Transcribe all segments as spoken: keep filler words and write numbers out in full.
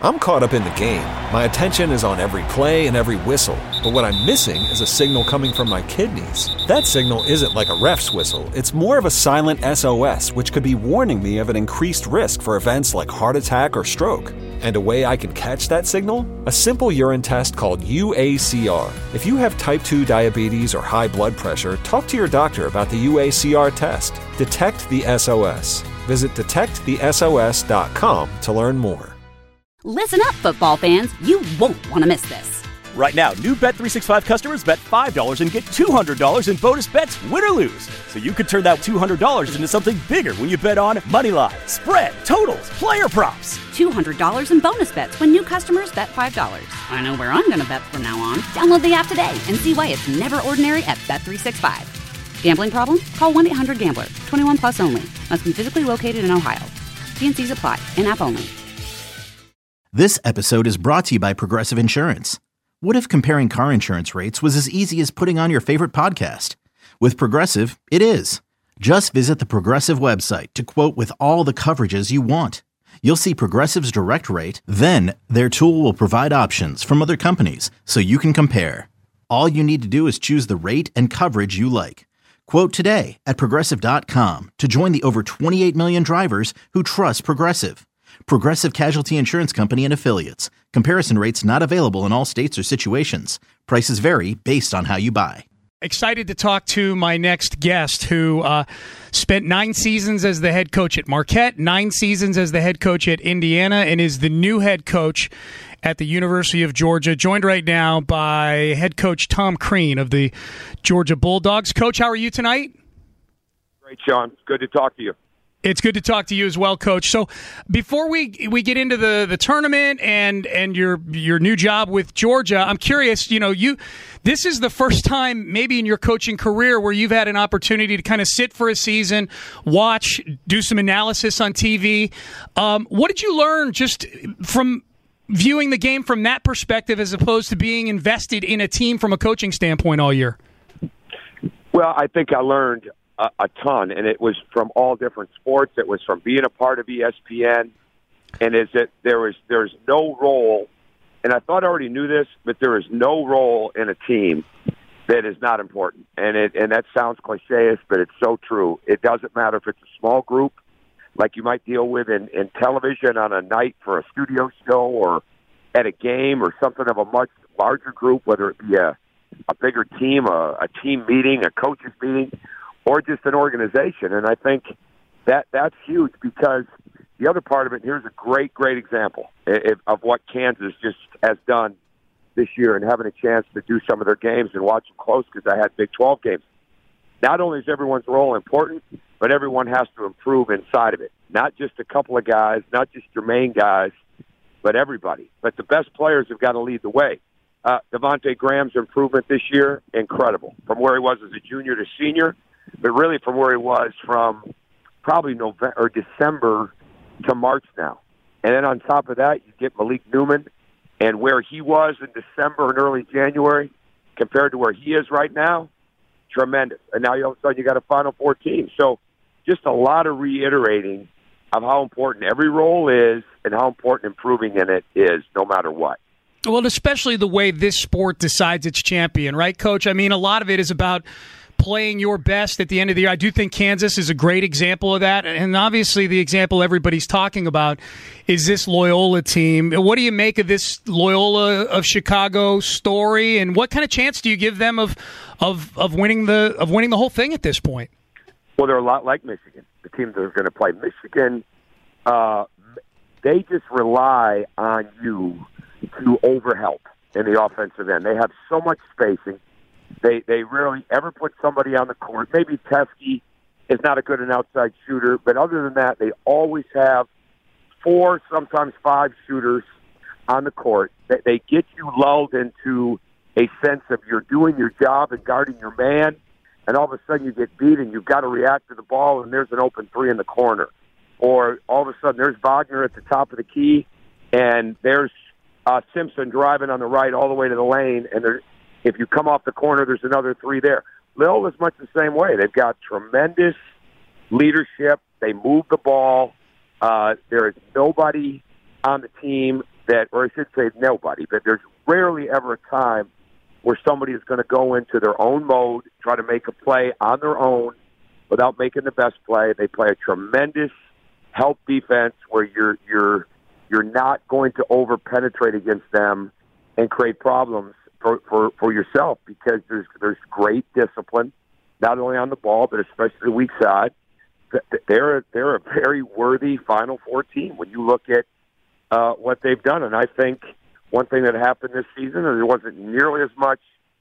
I'm caught up in the game. My attention is on every play and every whistle. But what I'm missing is a signal coming from my kidneys. That signal isn't like a ref's whistle. It's more of a silent S O S, which could be warning me of an increased risk for events like heart attack or stroke. And a way I can catch that signal? A simple urine test called U A C R. If you have type two diabetes or high blood pressure, talk to your doctor about the U A C R test. Detect the S O S. Visit detect the S O S dot com to learn more. Listen up, football fans. You won't want to miss this. Right now, new Bet three sixty-five customers bet five dollars and get two hundred dollars in bonus bets, win or lose. So you could turn that two hundred dollars into something bigger when you bet on moneyline, spread, totals, player props. two hundred dollars in bonus bets when new customers bet five dollars. I know where I'm going to bet from now on. Download the app today and see why it's never ordinary at Bet three sixty-five. Gambling problem? Call one eight hundred gambler. twenty-one plus only. Must be physically located in Ohio. T and C's apply. In-app only. This episode is brought to you by Progressive Insurance. What if comparing car insurance rates was as easy as putting on your favorite podcast? With Progressive, it is. Just visit the Progressive website to quote with all the coverages you want. You'll see Progressive's direct rate, then their tool will provide options from other companies so you can compare. All you need to do is choose the rate and coverage you like. Quote today at Progressive dot com to join the over twenty-eight million drivers who trust Progressive. Progressive Casualty Insurance Company and Affiliates. Comparison rates not available in all states or situations. Prices vary based on how you buy. Excited to talk to my next guest who uh, spent nine seasons as the head coach at Marquette, nine seasons as the head coach at Indiana, and is the new head coach at the University of Georgia, joined right now by head coach Tom Crean of the Georgia Bulldogs. Coach, how are you tonight? Great, Sean. Good to talk to you. It's good to talk to you as well, Coach. So before we we get into the, the tournament and and your your new job with Georgia, I'm curious, you know, you this is the first time maybe in your coaching career where you've had an opportunity to kind of sit for a season, watch, do some analysis on T V. Um, what did you learn just from viewing the game from that perspective as opposed to being invested in a team from a coaching standpoint all year? Well, I think I learned a, a ton, and it was from all different sports. It was from being a part of E S P N, and is that there was there's no role, and I thought I already knew this, but there is no role in a team that is not important. And it and that sounds cliche-ish, but it's so true. It doesn't matter if it's a small group, like you might deal with in, in television on a night for a studio show or at a game, or something of a much larger group, whether it be a, a bigger team, a, a team meeting, a coaches meeting, or just an organization. And I think that that's huge, because the other part of it, here's a great, great example of what Kansas just has done this year, and having a chance to do some of their games and watch them close, because I had Big twelve games. Not only is everyone's role important, but everyone has to improve inside of it. Not just a couple of guys, not just your main guys, but everybody. But the best players have got to lead the way. Uh, Devontae Graham's improvement this year, incredible. From where he was as a junior to senior, but really from where he was from probably November or December to March now. And then on top of that, you get Malik Newman, and where he was in December and early January compared to where he is right now, tremendous. And now all of a sudden you got a Final Four team. So just a lot of reiterating of how important every role is and how important improving in it is, no matter what. Well, especially the way this sport decides its champion, right, Coach? I mean, a lot of it is about playing your best at the end of the year. I do think Kansas is a great example of that. And obviously the example everybody's talking about is this Loyola team. What do you make of this Loyola of Chicago story, and what kind of chance do you give them of of, of winning the of winning the whole thing at this point? Well, they're a lot like Michigan, the team that are going to play. Michigan, uh, they just rely on you to overhelp in the offensive end. They have so much spacing. They they rarely ever put somebody on the court. Maybe Teskey is not a good an outside shooter, but other than that, they always have four, sometimes five shooters on the court. They, they get you lulled into a sense of you're doing your job and guarding your man, and all of a sudden you get beat and you've got to react to the ball, and there's an open three in the corner. Or all of a sudden there's Wagner at the top of the key, and there's uh, Simpson driving on the right all the way to the lane, and there, if you come off the corner, there's another three there. Lil is much the same way. They've got tremendous leadership. They move the ball. Uh, there is nobody on the team that, or I should say nobody, but there's rarely ever a time where somebody is going to go into their own mode, try to make a play on their own without making the best play. They play a tremendous help defense where you're you're you're not going to over penetrate against them and create problems for, for, for yourself, because there's there's great discipline, not only on the ball but especially the weak side. They're they're a very worthy Final Four team when you look at uh, what they've done. And I think one thing that happened this season is there wasn't nearly as much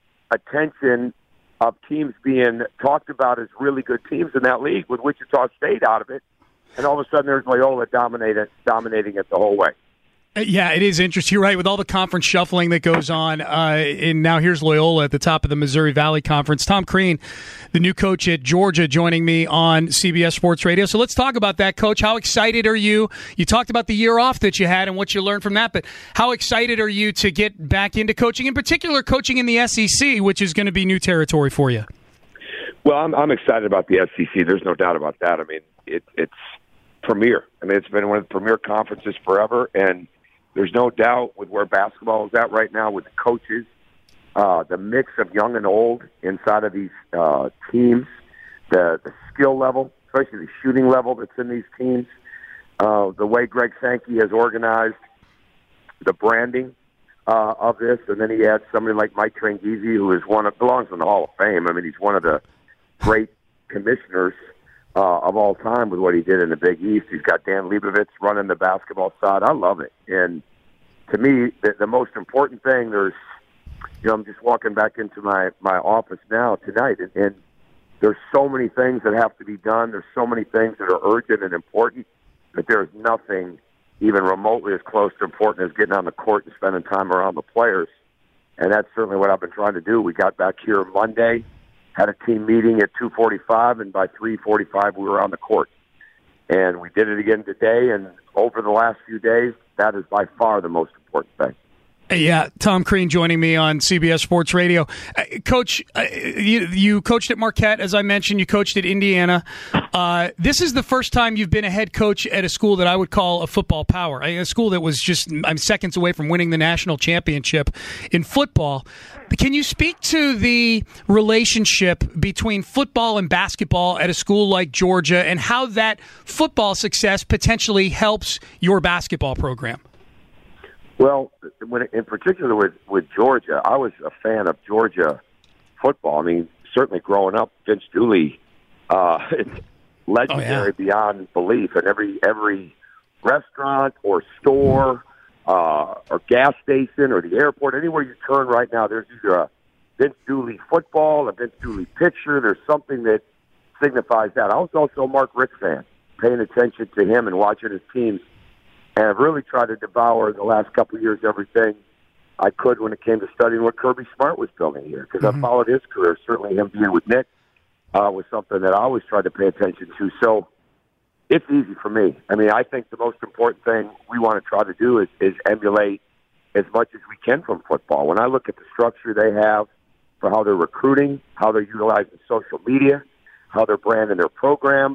attention of teams being talked about as really good teams in that league, with Wichita State out of it. And all of a sudden there's Loyola dominating, dominating it the whole way. Yeah, it is interesting. You're right, with all the conference shuffling that goes on. Uh, and now here's Loyola at the top of the Missouri Valley Conference. Tom Crean, the new coach at Georgia, joining me on C B S Sports Radio. So let's talk about that, Coach. How excited are you? You talked about the year off that you had and what you learned from that, but how excited are you to get back into coaching, in particular coaching in the S E C, which is going to be new territory for you? Well, I'm, I'm excited about the S E C. There's no doubt about that. I mean, it, it's premier. I mean, it's been one of the premier conferences forever, and there's no doubt with where basketball is at right now with the coaches, uh, the mix of young and old inside of these uh, teams, the, the skill level, especially the shooting level that's in these teams, uh, the way Greg Sankey has organized the branding uh, of this, and then he adds somebody like Mike Tranghese, who is one of, belongs in the Hall of Fame. I mean, he's one of the great commissioners Uh, of all time with what he did in the Big East. He's got Dan Leibovitz running the basketball side. I love it. And to me, the, the most important thing, there's, you know, I'm just walking back into my, my office now tonight, and, and there's so many things that have to be done. There's so many things that are urgent and important, but there's nothing even remotely as close to important as getting on the court and spending time around the players. And that's certainly what I've been trying to do. We got back here Monday, had a team meeting at two forty-five, and by three forty-five we were on the court. And we did it again today, and over the last few days, that is by far the most important thing. Yeah, Tom Crean joining me on C B S Sports Radio. Uh, Coach, uh, you, you coached at Marquette, as I mentioned. You coached at Indiana. Uh, this is the first time you've been a head coach at a school that I would call a football power, a school that was just I'm seconds away from winning the national championship in football. Can you speak to the relationship between football and basketball at a school like Georgia, and how that football success potentially helps your basketball program? Well, when, in particular with, with Georgia, I was a fan of Georgia football. I mean, certainly growing up, Vince Dooley, uh, it's legendary oh, yeah. beyond belief. And every every restaurant or store uh, or gas station or the airport, anywhere you turn right now, there's either a Vince Dooley football, a Vince Dooley picture. There's something that signifies that. I was also a Mark Richt fan, paying attention to him and watching his teams. And I've really tried to devour the last couple of years everything I could when it came to studying what Kirby Smart was building here, because mm-hmm. I followed his career. Certainly him being with Nick uh, was something that I always tried to pay attention to. So it's easy for me. I mean, I think the most important thing we want to try to do is, is emulate as much as we can from football. When I look at the structure they have for how they're recruiting, how they're utilizing social media, how they're branding their program,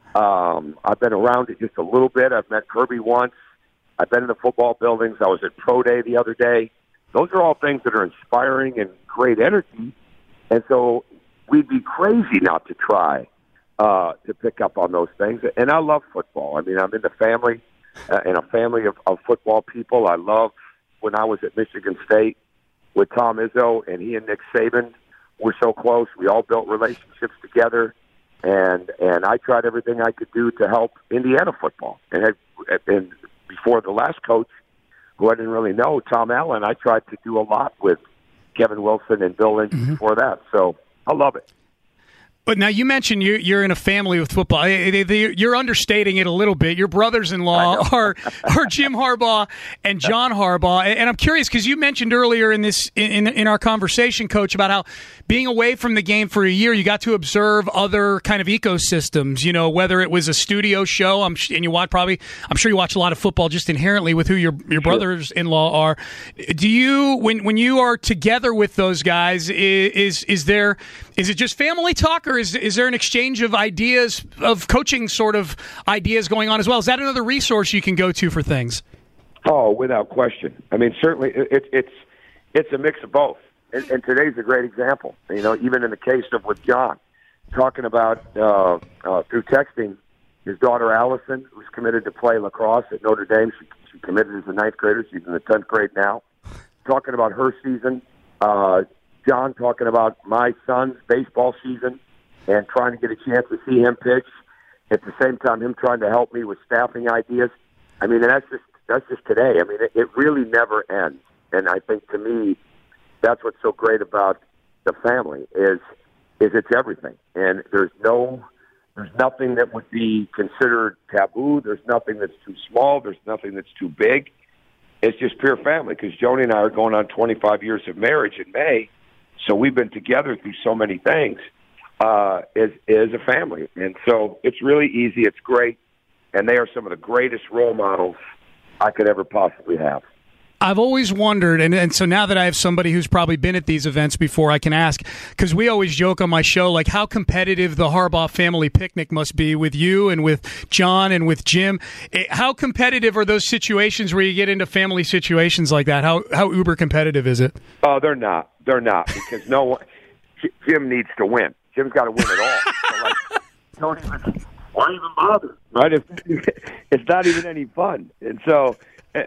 um, I've been around it just a little bit. I've met Kirby once. I've been in the football buildings. I was at Pro Day the other day. Those are all things that are inspiring and great energy. And so we'd be crazy not to try uh, to pick up on those things. And I love football. I mean, I'm in the family, uh, in a family of, of football people. I love when I was at Michigan State with Tom Izzo, and he and Nick Saban were so close. We all built relationships together. And and I tried everything I could do to help Indiana football. And, had, and before the last coach, who I didn't really know, Tom Allen, I tried to do a lot with Kevin Wilson and Bill Lynch mm-hmm. before that. So I love it. But now you mentioned you're, you're in a family with football. You're understating it a little bit. Your brothers-in-law are are Jim Harbaugh and John Harbaugh. And I'm curious because you mentioned earlier in this in in our conversation, Coach, about how being away from the game for a year, you got to observe other kind of ecosystems. You know, whether it was a studio show, I'm and you watch probably I'm sure you watch a lot of football just inherently with who your your brothers-in-law are. Do you when when you are together with those guys, is is there is it just family talk, or Is, is there an exchange of ideas, of coaching sort of ideas going on as well? Is that another resource you can go to for things? Oh, without question. I mean, certainly it, it, it's it's a mix of both. And, and today's a great example. You know, even in the case of with John, talking about uh, uh, through texting, his daughter Allison, who's committed to play lacrosse at Notre Dame. She, she committed as a ninth grader. She's in the tenth grade now. Talking about her season. Uh, John talking about my son's baseball season and trying to get a chance to see him pitch. At the same time, him trying to help me with staffing ideas. I mean, and that's just that's just today. I mean, it, it really never ends. And I think to me, that's what's so great about the family is is it's everything. And there's no there's nothing that would be considered taboo. There's nothing that's too small. There's nothing that's too big. It's just pure family, because Joni and I are going on twenty-five years of marriage in May, so we've been together through so many things uh, as, as a family. And so it's really easy. It's great. And they are some of the greatest role models I could ever possibly have. I've always wondered, and, and so now that I have somebody who's probably been at these events before, I can ask, because we always joke on my show, like how competitive the Harbaugh family picnic must be with you and with John and with Jim. How competitive are those situations where you get into family situations like that? How how uber competitive is it? Oh, they're not. They're not, because no one, Jim needs to win. Jim's got to win it all. So like, don't even, why even bother? Right? It's, it's not even any fun. And so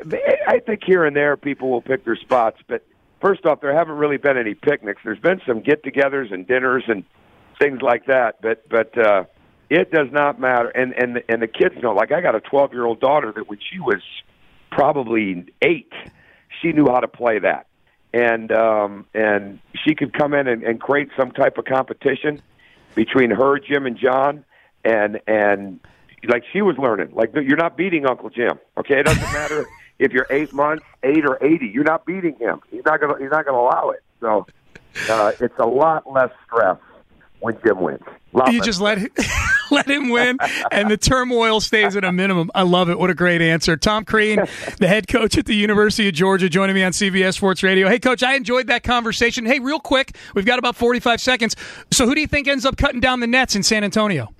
I think here and there people will pick their spots, but first off, there haven't really been any picnics. There's been some get-togethers and dinners and things like that, but but uh, it does not matter. And and and the kids know. Like, I got a twelve-year-old daughter that when she was probably eight, she knew how to play that, and um, and she could come in and, and create some type of competition between her, Jim, and John, and and like she was learning. Like, you're not beating Uncle Jim, okay? It doesn't matter. If you're eight months, eight or eighty, you're not beating him. He's not gonna. He's not gonna allow it. So uh, it's a lot less stress when Jim wins. You just let him, let him win, and the turmoil stays at a minimum. I love it. What a great answer, Tom Crean, the head coach at the University of Georgia, joining me on C B S Sports Radio. Hey, Coach, I enjoyed that conversation. Hey, real quick, we've got about forty-five seconds. So, who do you think ends up cutting down the nets in San Antonio?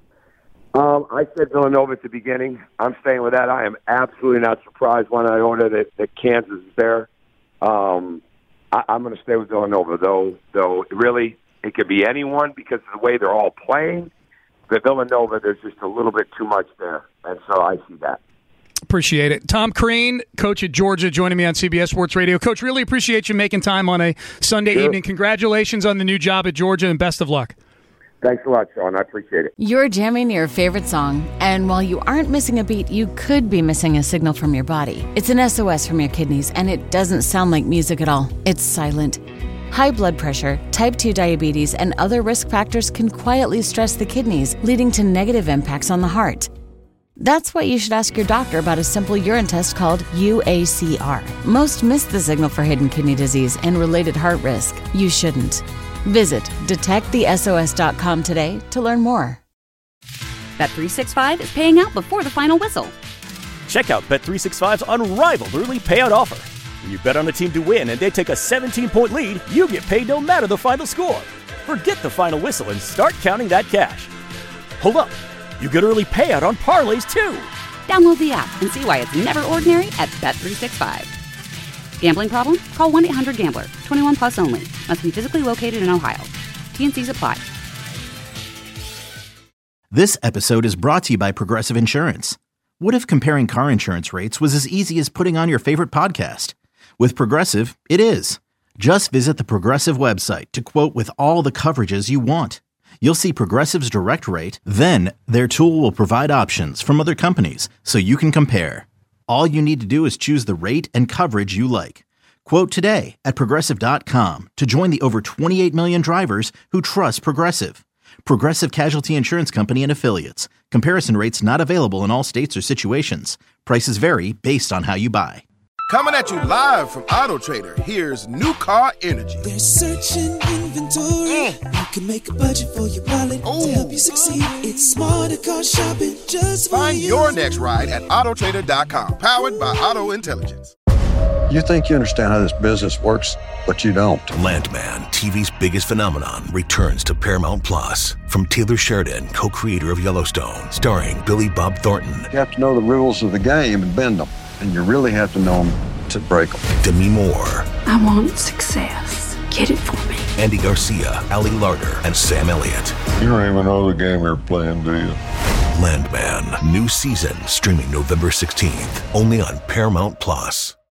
Um, I said Villanova at the beginning. I'm staying with that. I am absolutely not surprised one iota that, that Kansas is there. Um, I, I'm going to stay with Villanova, though. Though really, it could be anyone because of the way they're all playing. But Villanova, there's just a little bit too much there, and so I see that. Appreciate it. Tom Crean, coach at Georgia, joining me on C B S Sports Radio. Coach, really appreciate you making time on a Sunday Sure. evening. Congratulations on the new job at Georgia, and best of luck. Thanks a lot, Sean. I appreciate it. You're jamming your favorite song, and while you aren't missing a beat, you could be missing a signal from your body. It's an S O S from your kidneys, and it doesn't sound like music at all. It's silent. High blood pressure, type two diabetes, and other risk factors can quietly stress the kidneys, leading to negative impacts on the heart. That's why you should ask your doctor about a simple urine test called U A C R. Most miss the signal for hidden kidney disease and related heart risk. You shouldn't. Visit detect the S O S dot com today to learn more. Bet three sixty-five is paying out before the final whistle. Check out Bet three sixty-five's unrivaled early payout offer. When you bet on a team to win and they take a seventeen-point lead, you get paid no matter the final score. Forget the final whistle and start counting that cash. Hold up. You get early payout on parlays, too. Download the app and see why it's never ordinary at Bet three sixty-five. Gambling problem? Call one eight hundred gambler. twenty-one plus only. Must be physically located in Ohio. T and C's apply. This episode is brought to you by Progressive Insurance. What if comparing car insurance rates was as easy as putting on your favorite podcast? With Progressive, it is. Just visit the Progressive website to quote with all the coverages you want. You'll see Progressive's direct rate, then their tool will provide options from other companies so you can compare. All you need to do is choose the rate and coverage you like. Quote today at Progressive dot com to join the over twenty-eight million drivers who trust Progressive. Progressive Casualty Insurance Company and Affiliates. Comparison rates not available in all states or situations. Prices vary based on how you buy. Coming at you live from Auto Trader, here's New Car Energy. They're searching inventory. Mm. You can make a budget for your wallet Ooh. To help you succeed. It's smarter car shopping just for Find you. your next ride at Auto Trader dot com. Powered by Auto Intelligence. You think you understand how this business works, but you don't. Landman, T V's biggest phenomenon, returns to Paramount Plus. From Taylor Sheridan, co-creator of Yellowstone, starring Billy Bob Thornton. You have to know the rules of the game and bend them. and you really have to know them to break them. Demi Moore. I want success. Get it for me. Andy Garcia, Ali Larter, and Sam Elliott. You don't even know the game you're playing, do you? Landman. New season streaming November sixteenth. Only on Paramount Plus.